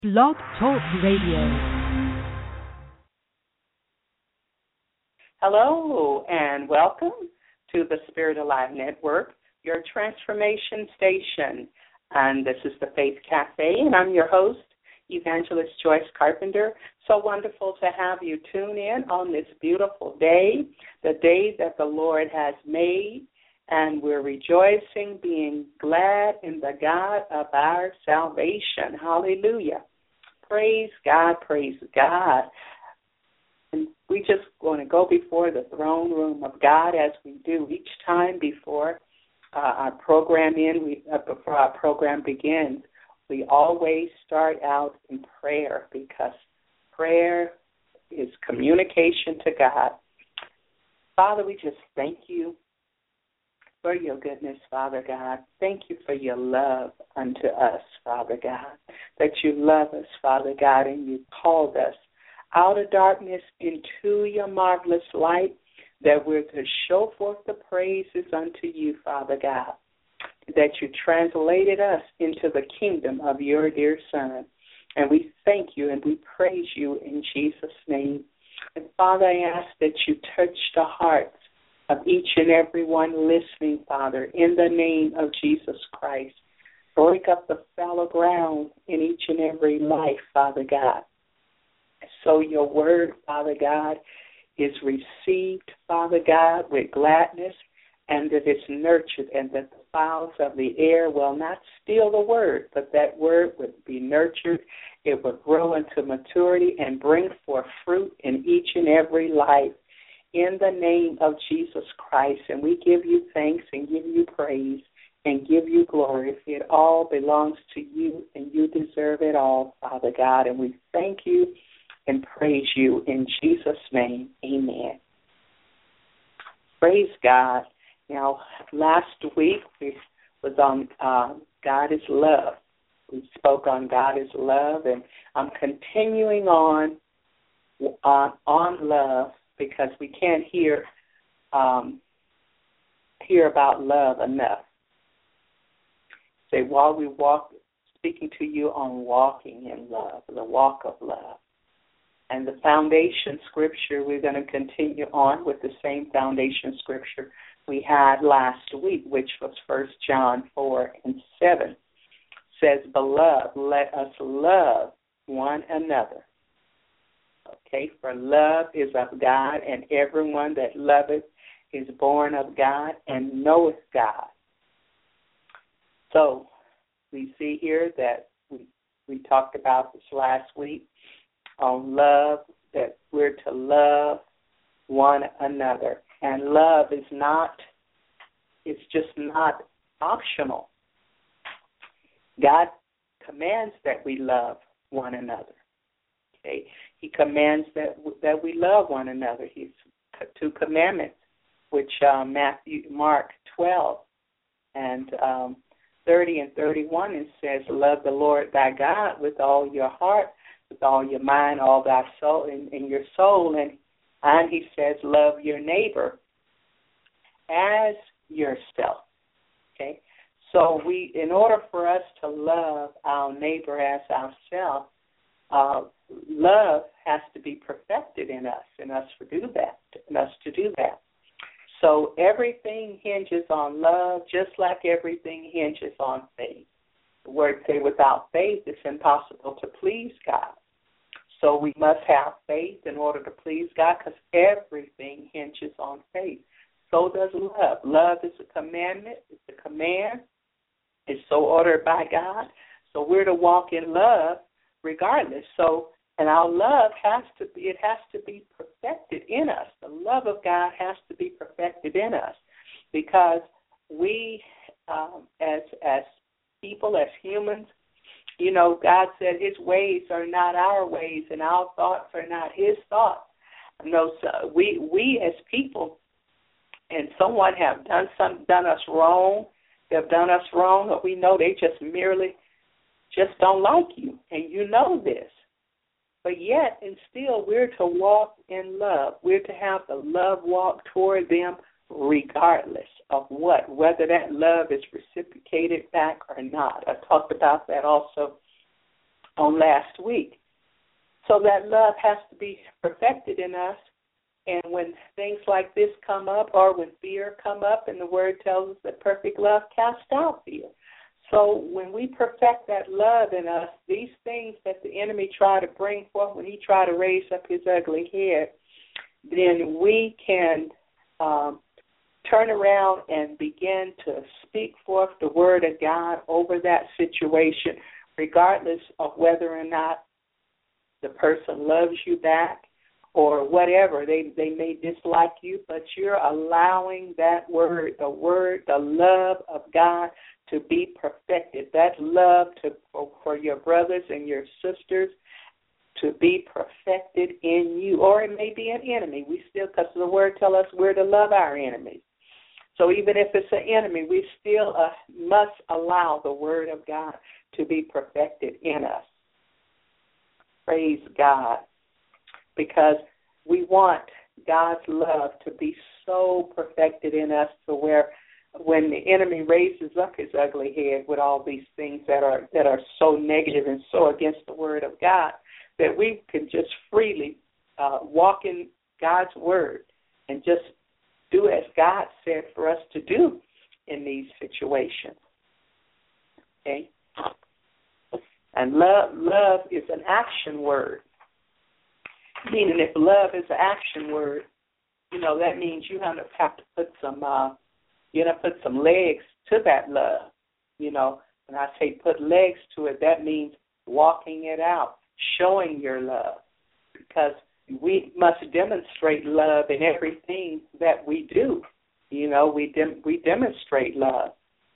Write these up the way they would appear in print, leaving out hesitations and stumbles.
Blog Talk Radio. Hello, and welcome to the Spirit Alive Network, your transformation station. And this is the Faith Cafe, and I'm your host, Evangelist Joyce Carpenter. So wonderful to have you tune in on this beautiful day, the day that the Lord has made, and we're rejoicing, being glad in the God of our salvation. Hallelujah. Praise God, praise God. And we just want to go before the throne room of God as we do each time before our program before our program begins. We always start out in prayer because prayer is communication to God. Father, we just thank you for your goodness, Father God. Thank you for your love unto us, Father God, that you love us, Father God, and you called us out of darkness into your marvelous light, that we're to show forth the praises unto you, Father God, that you translated us into the kingdom of your dear Son. And we thank you and we praise you in Jesus' name. And Father, I ask that you touch the hearts of each and every one listening, Father, in the name of Jesus Christ. Break up the fallow ground in each and every life, Father God. So your word, Father God, is received, Father God, with gladness, and that it's nurtured, and that the fowls of the air will not steal the word, but that word would be nurtured. It would grow into maturity and bring forth fruit in each and every life. In the name of Jesus Christ, and we give you thanks and give you praise and give you glory. It all belongs to you, and you deserve it all, Father God. And we thank you and praise you in Jesus' name. Amen. Praise God. Now, last week we was on God is Love. We spoke on God is Love, and I'm continuing on love, because we can't hear about love enough. Say, while we walk, speaking to you on walking in love, the walk of love. And the foundation scripture, we're going to continue on with the same foundation scripture we had last week, which was 1 John 4:7. Says, Beloved, let us love one another. Okay, for love is of God, and everyone that loveth is born of God and knoweth God. So we see here that we talked about this last week on love, that we're to love one another. And love is it's just not optional. God commands that we love one another. Okay. He commands that we love one another. He's 2 commandments, which Mark 12 and 30 and 31, it says, love the Lord thy God with all your heart, with all your mind, all thy soul, in your soul. And he says, love your neighbor as yourself. Okay? So in order for us to love our neighbor as ourselves, love has to be perfected in us to do that. So everything hinges on love, just like everything hinges on faith. The word say, without faith, it's impossible to please God. So we must have faith in order to please God, because everything hinges on faith. So does love. Love is a commandment. It's a command. It's so ordered by God. So we're to walk in love regardless. So, and our love has to be perfected in us. The love of God has to be perfected in us, because we, as people, as humans, God said His ways are not our ways, and our thoughts are not His thoughts. No, so we as people, and someone have done us wrong. They've done us wrong, but we know they just don't like you, and you know this. But yet, and still, we're to walk in love. We're to have the love walk toward them regardless of whether that love is reciprocated back or not. I talked about that also on last week. So that love has to be perfected in us. And when things like this come up, or when fear come up, and the Word tells us that perfect love casts out fear. So when we perfect that love in us, these things that the enemy try to bring forth, when he try to raise up his ugly head, then we can turn around and begin to speak forth the Word of God over that situation, regardless of whether or not the person loves you back or whatever. They may dislike you, but you're allowing that word, the love of God to be perfected. That love for your brothers and your sisters to be perfected in you. Or it may be an enemy. We still, because the Word tells us we're to love our enemies. So even if it's an enemy, we still must allow the Word of God to be perfected in us. Praise God. Because we want God's love to be so perfected in us to where when the enemy raises up his ugly head with all these things that are so negative and so against the Word of God, that we can just freely walk in God's Word and just do as God said for us to do in these situations. Okay? And love is an action word. Meaning if love is an action word, that means you have to put some legs to that love. When I say put legs to it, that means walking it out, showing your love. Because we must demonstrate love in everything that we do. We demonstrate love.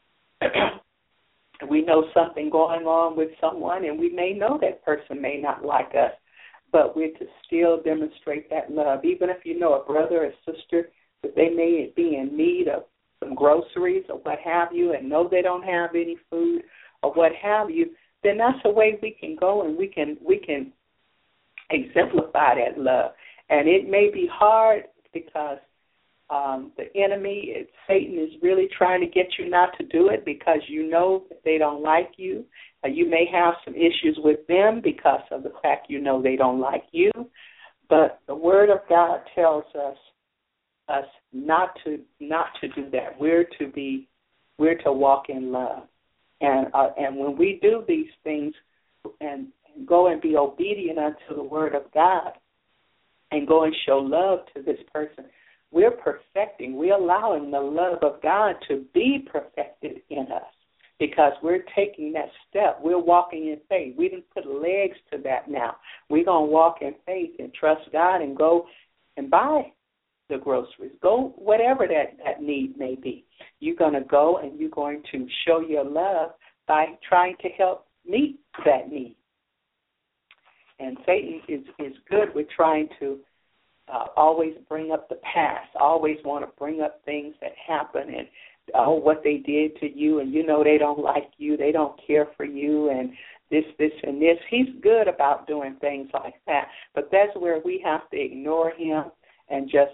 We know something going on with someone, and we may know that person may not like us, but we're to still demonstrate that love. Even if you know a brother or sister that they may be in need of some groceries or what have you, and know they don't have any food or what have you, then that's a way we can go and we can exemplify that love. And it may be hard because the enemy, Satan, is really trying to get you not to do it because you know that they don't like you. You may have some issues with them because of the fact you know they don't like you. But the Word of God tells us not to do that. We're to walk in love. And when we do these things and go and be obedient unto the Word of God and go and show love to this person, we're perfecting, we're allowing the love of God to be perfected in us because we're taking that step. We're walking in faith. We didn't put legs to that now. We're going to walk in faith and trust God and go and buy the groceries. Go whatever that need may be. You're going to go and you're going to show your love by trying to help meet that need. And Satan is good with trying to always bring up the past, always want to bring up things that happen and what they did to you, and they don't like you, they don't care for you, and this, and this. He's good about doing things like that, but that's where we have to ignore him and just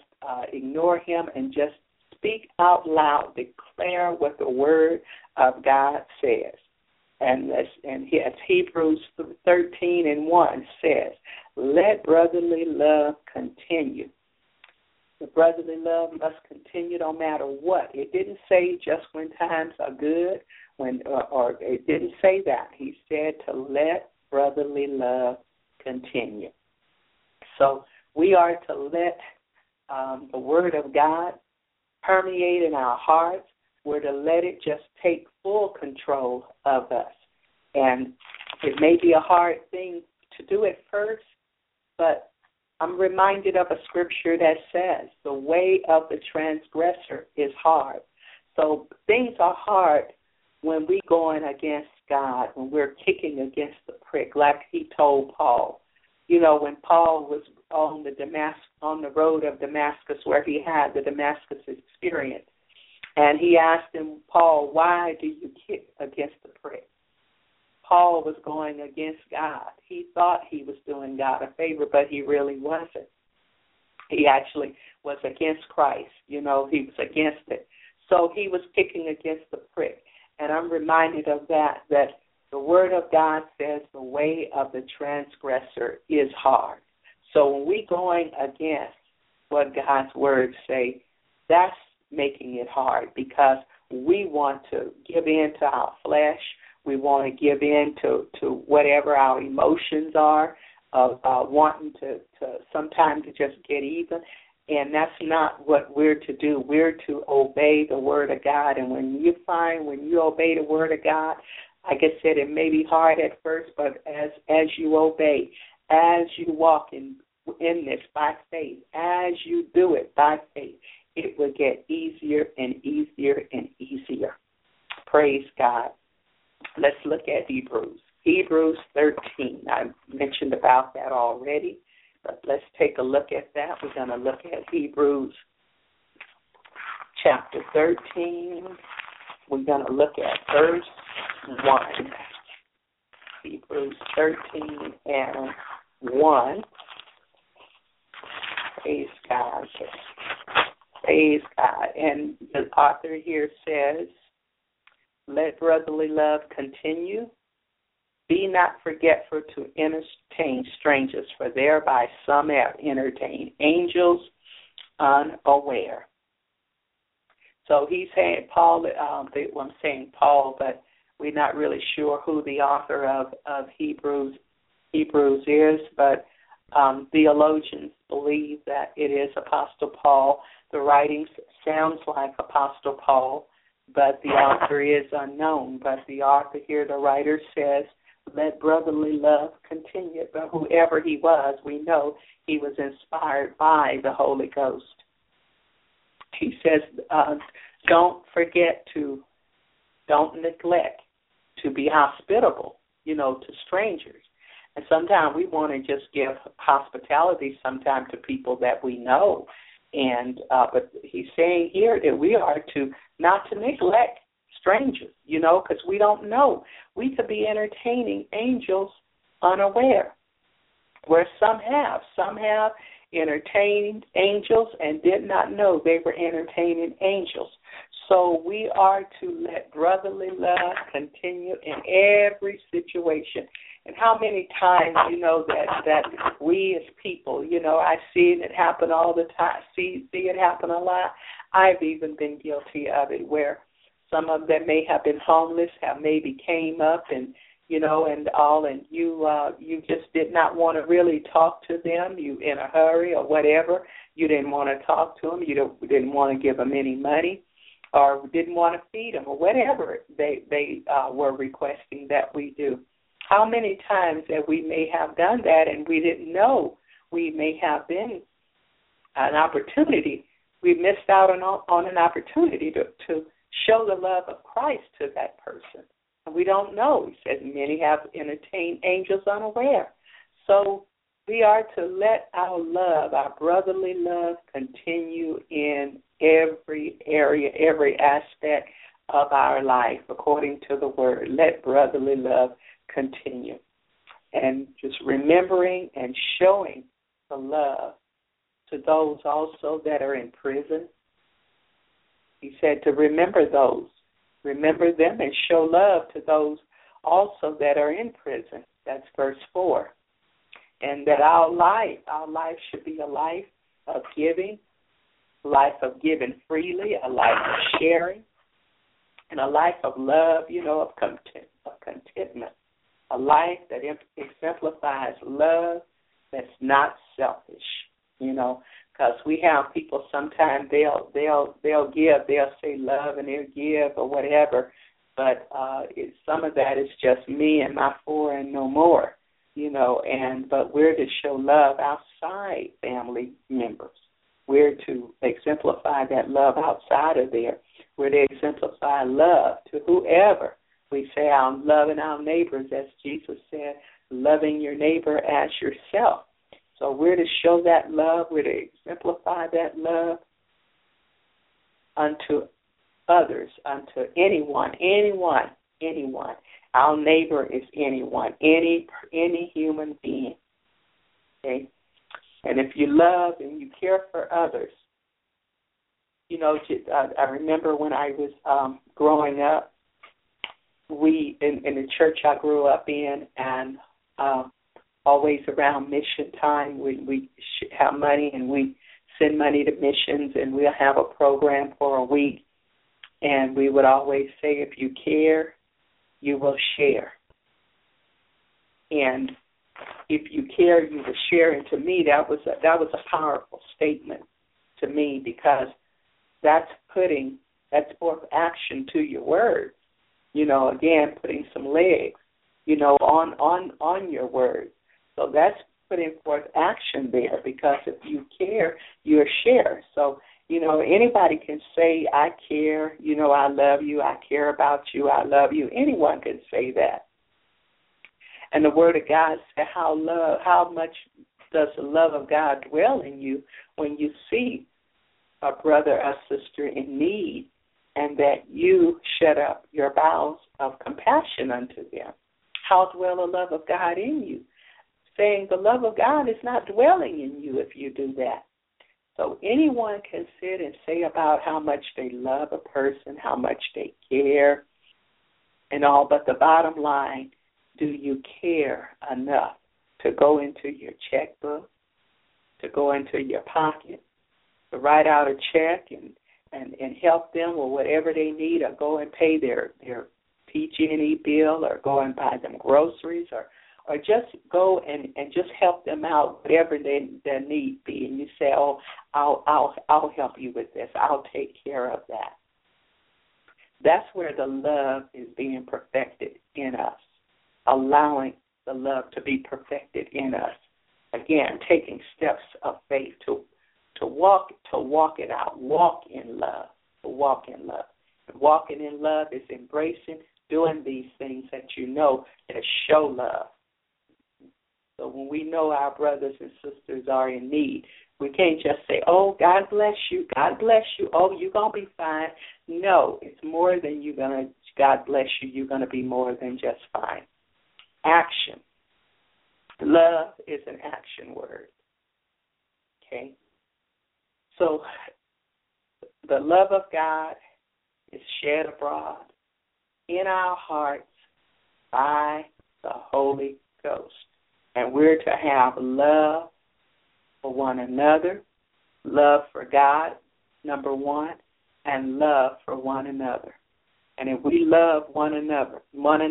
speak out loud, declare what the Word of God says. And as Hebrews 13:1 says, let brotherly love continue. The brotherly love must continue no matter what. It didn't say just when times are good, or it didn't say that. He said to let brotherly love continue. So we are to let the Word of God permeate in our hearts. We're to let it just take full control of us. And it may be a hard thing to do at first, but I'm reminded of a scripture that says the way of the transgressor is hard. So things are hard when we're going against God, when we're kicking against the prick, like he told Paul. When Paul was on the road of Damascus, where he had the Damascus experience, and he asked him, Paul, why do you kick against the prick? Paul was going against God. He thought he was doing God a favor, but he really wasn't. He actually was against Christ. He was against it. So he was kicking against the prick. And I'm reminded of that The Word of God says the way of the transgressor is hard. So when we're going against what God's Word say, that's making it hard because we want to give in to our flesh. We want to give in to whatever our emotions are of wanting to sometimes to just get even. And that's not what we're to do. We're to obey the Word of God. And when you obey the Word of God, like I said, it may be hard at first, but as you obey, as you walk in this by faith, as you do it by faith, it will get easier and easier and easier. Praise God. Let's look at Hebrews. Hebrews 13. I mentioned about that already, but let's take a look at that. We're going to look at Hebrews chapter 13. We're going to look at verse 1. Hebrews 13 and 1. Praise God. Praise God. And the author here says, let brotherly love continue. Be not forgetful to entertain strangers, for thereby some have entertained angels unaware. So he's saying Paul, I'm saying Paul, but we're not really sure who the author of Hebrews is, but theologians believe that it is Apostle Paul. The writing sounds like Apostle Paul, but the author is unknown. But the author here, the writer says, let brotherly love continue. But whoever he was, we know he was inspired by the Holy Ghost. He says, don't neglect to be hospitable, to strangers. And sometimes we want to just give hospitality sometimes to people that we know. And but he's saying here that we are to not to neglect strangers, because we don't know. We could be entertaining angels unaware, where some have entertained angels and did not know they were entertaining angels. So we are to let brotherly love continue in every situation. And how many times, that we as people, I see it happen all the time, see it happen a lot. I've even been guilty of it, where some of them may have been homeless, have maybe came up and, and all, and you just did not want to really talk to them. You in a hurry or whatever. You didn't want to talk to them. You didn't want to give them any money, or didn't want to feed them, or whatever they were requesting that we do. How many times that we may have done that and we didn't know we may have been an opportunity. We missed out on an opportunity to show the love of Christ to that person. And we don't know. He says many have entertained angels unaware. So we are to let our love, our brotherly love, continue in every area, every aspect of our life, according to the Word. Let brotherly love continue. And just remembering and showing the love to those also that are in prison. He said to remember them and show love to those also that are in prison. That's verse 4. And that our life should be a life of giving freely, a life of sharing, and a life of love, of contentment. A life that exemplifies love that's not selfish, because we have people sometimes they'll give, they'll say love and they'll give or whatever, but some of that is just me and my four and no more, but we're to show love outside family members. We're to exemplify that love outside of there. We're to exemplify love to whoever. We say I'm loving our neighbors, as Jesus said, loving your neighbor as yourself. So we're to show that love. We're to exemplify that love unto others, unto anyone. Our neighbor is anyone, any human being. Okay? And if you love and you care for others, I remember when I was growing up, we in the church I grew up in, and always around mission time, we have money and we send money to missions, and we'll have a program for a week. And we would always say, if you care, you will share. And if you care, you will share. And to me, that was a powerful statement to me, because that's forth action to your words. Again, putting some legs, on your words. So that's putting forth action there, because if you care, you'll share. So, anybody can say, I care, I love you, I care about you, I love you. Anyone can say that. And the Word of God said, how much does the love of God dwell in you when you see a brother or sister in need, and that you shut up your bowels of compassion unto them? How dwell the love of God in you? Saying the love of God is not dwelling in you if you do that. So anyone can sit and say about how much they love a person, how much they care, and all, but the bottom line, do you care enough to go into your checkbook, to go into your pocket, to write out a check and help them with whatever they need, or go and pay their PG&E bill, or go and buy them groceries, or just go and just help them out, whatever their need be. And you say, oh, I'll help you with this. I'll take care of that. That's where the love is being perfected in us, allowing the love to be perfected in us. Again, taking steps of faith to walk it out, walk in love, to walk in love. And walking in love is embracing, doing these things that that show love. So when we know our brothers and sisters are in need, we can't just say, oh, God bless you, oh, you're going to be fine. No, it's more than God bless you, you're going to be more than just fine. Action. Love is an action word. Okay? So the love of God is shed abroad in our hearts by the Holy Ghost. And we're to have love for one another, love for God, number one, and love for one another. And if we love one another,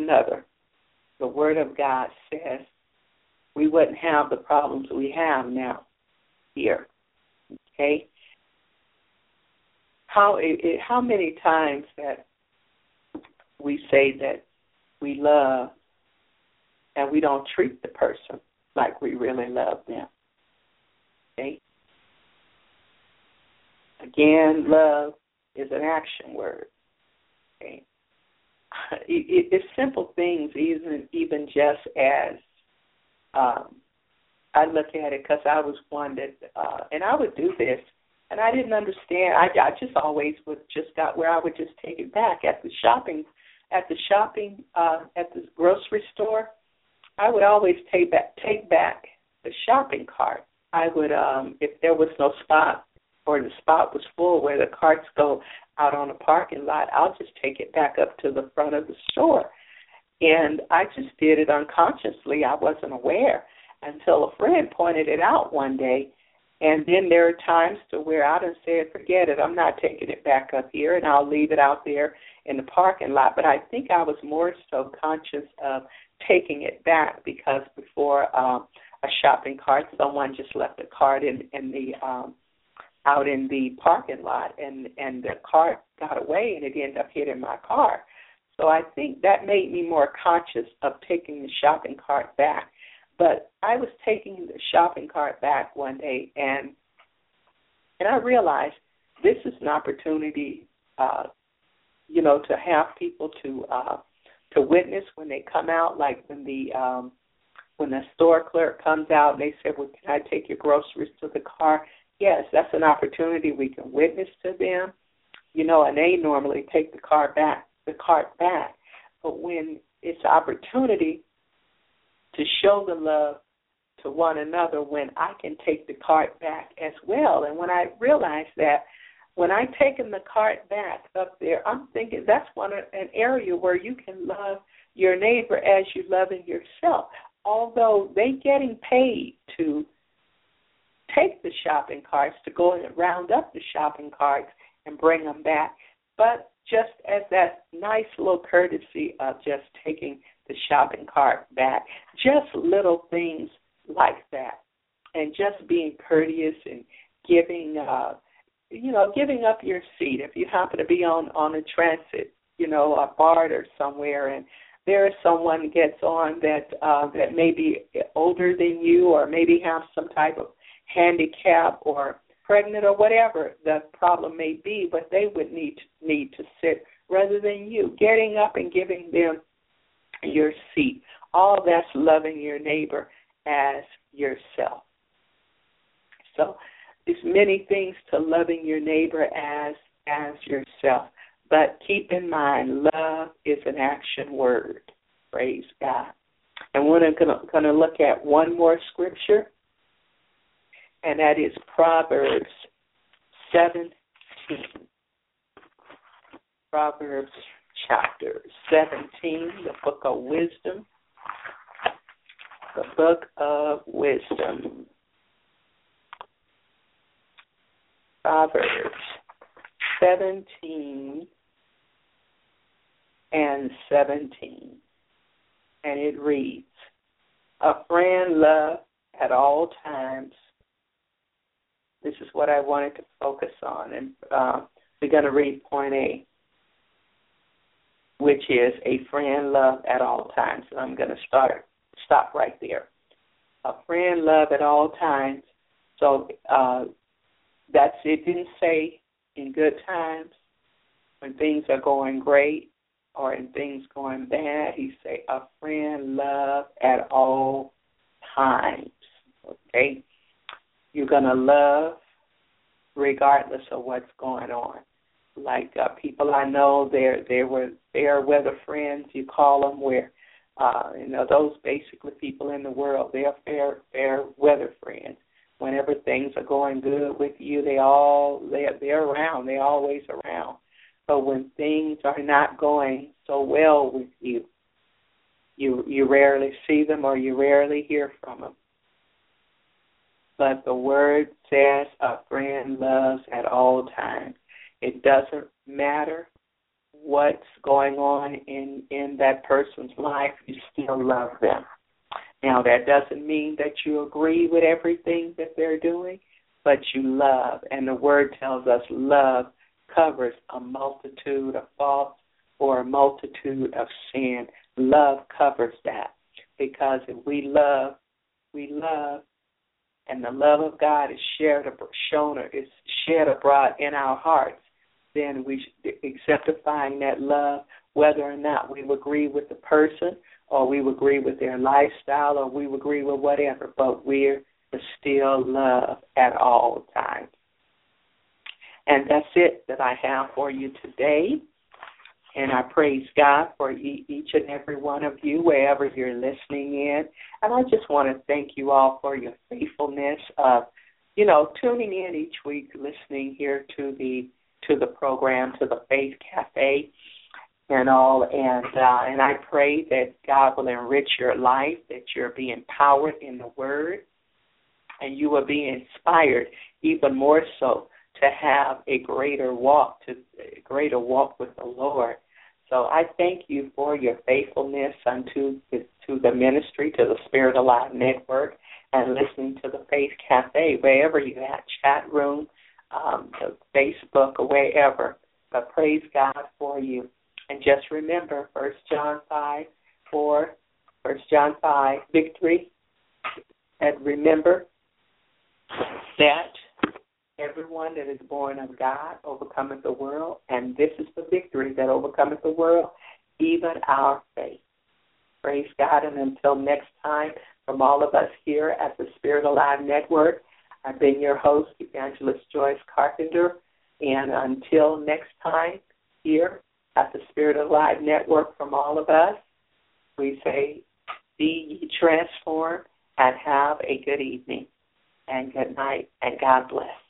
the Word of God says we wouldn't have the problems we have now here. Okay? How many times that we say that we love and we don't treat the person like we really love them? Okay? Again, love is an action word. Okay? It's simple things, even just as I look at it, because I was one that, and I would do this, and I didn't understand. I just always got where I would just take it back at the grocery store. I would always take back the shopping cart. I would, if there was no spot or the spot was full where the carts go out on the parking lot, I'll just take it back up to the front of the store. And I just did it unconsciously. I wasn't aware until a friend pointed it out one day. And then there are times to where I done said, forget it, I'm not taking it back up here, and I'll leave it out there in the parking lot. But I think I was more so conscious of taking it back, because before a shopping cart, someone just left a cart out in the parking lot, and the cart got away, and it ended up hitting my car. So I think that made me more conscious of taking the shopping cart back. But I was taking the shopping cart back one day, and I realized this is an opportunity, to have people to witness when they come out. Like when the store clerk comes out and they say, "Well, can I take your groceries to the car?" Yes, that's an opportunity we can witness to them, and they normally take the cart back. But when it's an opportunity to show the love to one another, when I can take the cart back as well. And when I realized that, when I taken the cart back up there, I'm thinking that's an area where you can love your neighbor as you loving yourself. Although they getting paid to take the shopping carts, to go and round up the shopping carts and bring them back, but just as that nice little courtesy of just taking the shopping cart back, just little things like that, and just being courteous and giving, giving up your seat. If you happen to be on a transit, a BART or somewhere, and there is someone gets on that may be older than you, or maybe have some type of handicap or pregnant or whatever the problem may be, but they would need to sit rather than you. Getting up and giving them your seat. All that's loving your neighbor as yourself. So there's many things to loving your neighbor as yourself. But keep in mind, love is an action word. Praise God. And we're going to look at one more scripture, and that is Proverbs 17. Proverbs chapter 17, the book of wisdom. The book of wisdom. Proverbs 17 and 17. And it reads, a friend loved at all times. This is what I wanted to focus on. And we're going to read point A, which is a friend loved at all times. And I'm going to stop right there. A friend loved at all times. So that's it. Didn't say in good times, when things are going great, or in things going bad. He say a friend loved at all times. Okay? You're going to love regardless of what's going on. Like people I know, they are weather friends, you call them, where those basically people in the world, they are fair weather friends. Whenever things are going good with you, they're around. They're always around. But when things are not going so well with you, you rarely see them or you rarely hear from them. But the word says a friend loves at all times. It doesn't matter what's going on in that person's life, you still love them. Now, that doesn't mean that you agree with everything that they're doing, but you love. And the word tells us love covers a multitude of faults or a multitude of sin. Love covers that. Because if we love, and the love of God is shed abroad in our hearts, then we exemplifying that love, whether or not we agree with the person, or we agree with their lifestyle, or we agree with whatever, but we're to still love at all times. And that's it that I have for you today. And I praise God for each and every one of you, wherever you're listening in. And I just want to thank you all for your faithfulness of, tuning in each week, listening here to the program, to the Faith Cafe and all. And I pray that God will enrich your life, that you're being empowered in the Word, and you will be inspired even more so to have a greater walk with the Lord. So I thank you for your faithfulness unto the ministry, to the Spirit Alive Network, and listening to the Faith Cafe, wherever you're at, chat room, Facebook, or wherever. But praise God for you. And just remember, 1 John 5, victory. And remember that everyone that is born of God overcometh the world, and this is the victory that overcometh the world, even our faith. Praise God, and until next time, from all of us here at the Spirit Alive Network, I've been your host, Evangelist Joyce Carpenter, and until next time here at the Spirit Alive Network, from all of us, we say, be ye transformed and have a good evening and good night, and God bless.